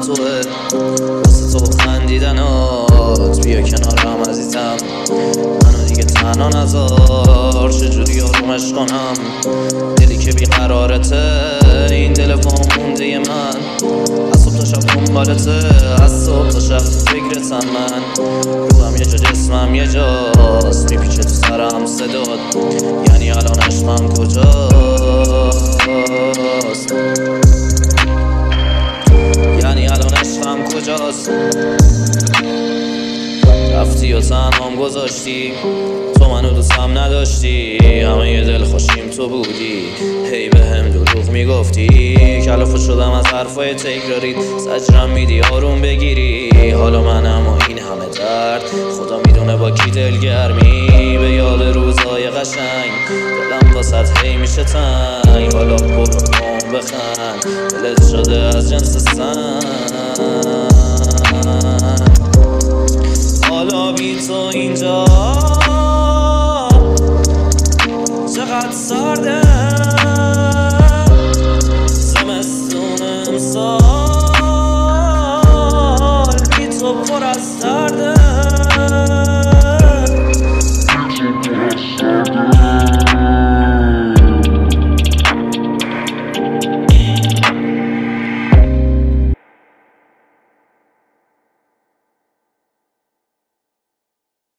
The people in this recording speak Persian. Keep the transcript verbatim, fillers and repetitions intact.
توه، واسه تو خندیدنات. بیا کنارم عزیزم، منو دیگه تنها نذار. چجوری آرومش کنم دلی که بیقرارته، این دل وامونده من از صبح تا شب دنبالته، از صبح تا شب فکرتم من. روحم یه جا جسمم یه جاست، میپیچه تو سرم صدات، یعنی الان عشقم کجاست؟ یعنی الان عشقم کجاست؟ رفتی و تنهام گذاشتی، تو منو دوستم نداشتی، همه یه دل خوشیم تو بودی، هی به هم دروغ میگفتی. کلافه شدم از حرفای تکراریت، زجرم میدی آروم بگیری. حالا منم و این همه درد، خدا میدونه با کی دلگرمی. به یاد روزای قشنگ دلم واسط هی میشه تنگ. حالا برو بام بخند، دلت شده از جنس سنگ. حالا بی تو اینجا چقدر سرده، زمستون امسال بی تو پر از